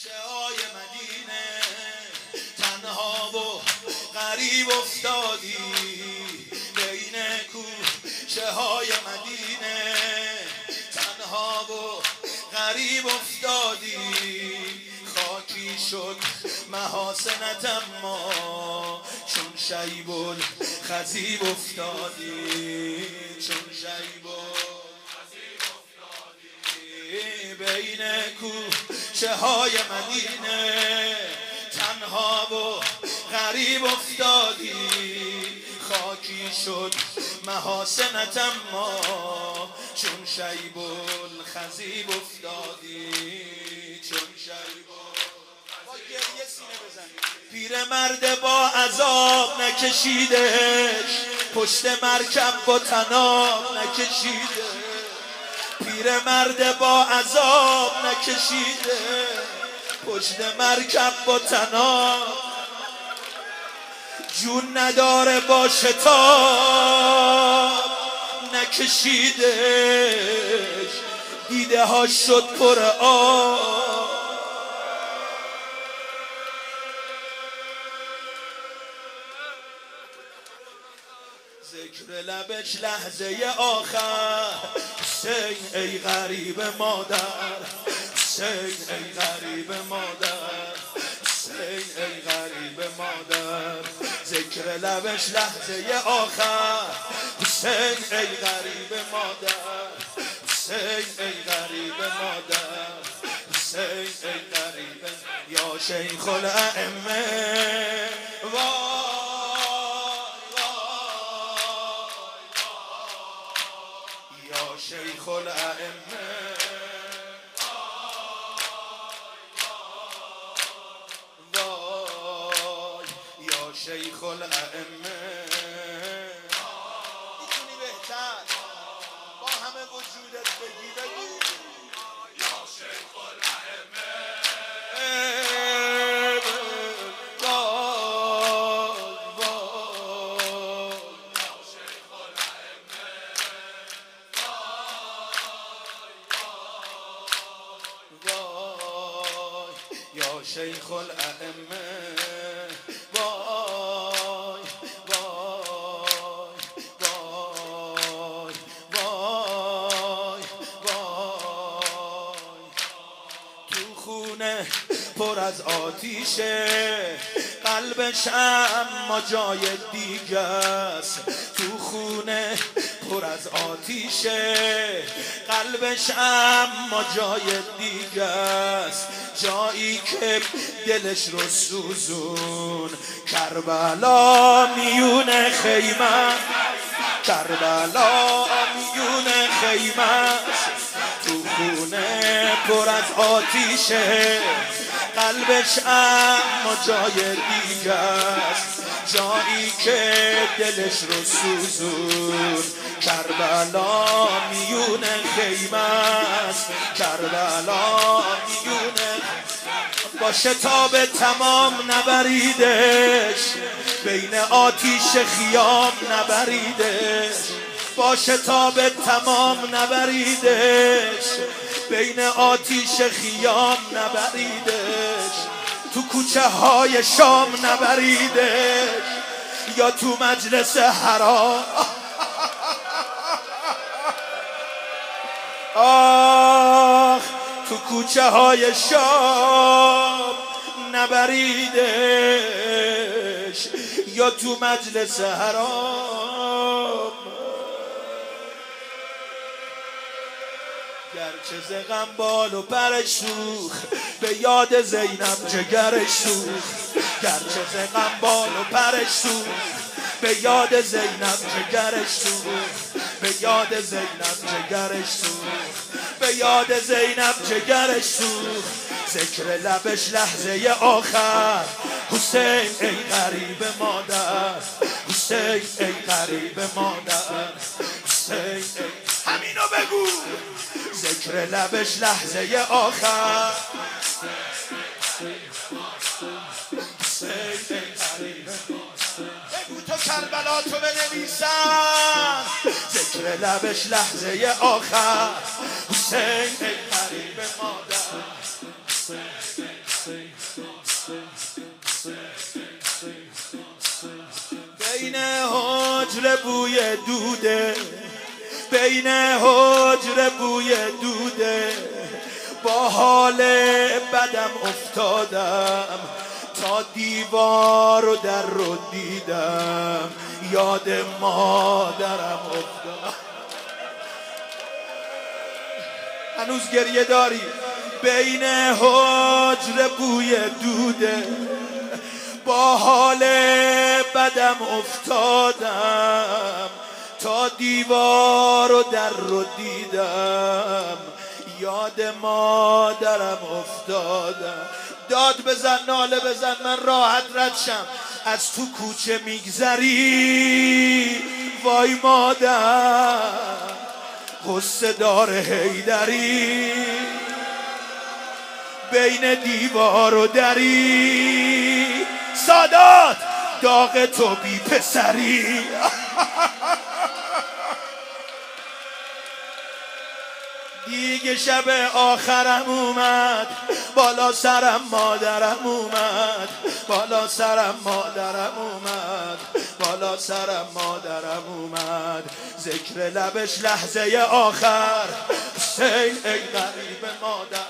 کوچه های مدینه تنها و غریب افتادی، بین کوچه های مدینه تنها و غریب افتادی. خاکی شد محاسنت اما چون شیب الخضیب افتادی، چون شیب الخضیب افتادی. بین کوچه های مدینه تنها و غریب افتادی. خاکی شد محاسنت اما چون شیب الخضیب افتادی، چون شیب پیرمرد با عذاب نکشیدش، پشت مرکب با طناب نکشیده. پیرمرد با عذاب نکشیده، پشت مرکب با طناب. جون نداره با شتاب نکشیدش، دیده ها شد پر آب. ذکر لبش لحظه آخر، حسین ای غریب مادر، حسین ای غریب مادر، حسین ای غریب مادر. ذکر لبش لحظه آخر، حسین ای غریب مادر، حسین ای غریب مادر، حسین ای غریب. یا شیخ الائمه شیخ الائمه وای، یا شیخ الائمه. میتونی بهتر با همه وجودت بگی یا شیخ الائمه. یا شیخ الائمه وای وای وای وای وای. تو خونه پر از آتیشه، قلبش اما جای دیگه است. تو خونه پر از آتیشه، قلبش اما جای دیگه است. جایی که دلش رو سوزون، کربلا میون خیمه، کربلا میون خیمه. تو خونه پر از آتیشه، قلبش اما جای دیگه است. جایی که دلش رو سوزون، کربلا میون خیمه است، کربلا میون. با شتاب تمام نبریدش، بین آتیش خیام نبریدش. با شتاب تمام نبریدش، بین آتیش خیام نبریدش. تو کوچه های شام نبریدش، یا تو مجلس حرام. آخ تو کوچه های شام نبریدش، یا تو مجلس حرام. گرچه ز غم بال و پرش سوخ، به یاد زینب جگرش سوخ. گرچه ز غم بال و پرش سوخ، به یاد زینب جگرش سوخ. به یاد زینب جگرش سوخ، به یاد زینب جگرش سوخ. ذکر لبش لحظه آخر، حسین ای غریب مادر، حسین ای غریب مادر، حسین ای. همینو بگو. ذکر لبش لحظه آخر، حسین ای غریب. بگو تو کربلا تو بنویسم. ذکر لبش لحظه آخر، حسین ای غریب مادر. حجر بوی دوده، بین حجر بوی دوده، با حال بدم افتادم تا دیوار و در رو دیدم، یاد مادرم افتادم. هنوز گریه داری؟ بین حجر بوی دوده، با حال بدم افتادم تا دیوار و در رو دیدم، یاد مادرم افتادم. داد بزن، ناله بزن، من راحت رد شم. از تو کوچه میگذری وای مادر، قصه دار حیدری، بین دیوار و دری، سادات داغ تو بی پسری. دیگه شب آخرم اومد، بالا سرم مادرم اومد، بالا سرم مادرم اومد، بالا سرم مادرم اومد. ذکر لبش لحظه آخر، حسین ای غریب مادر.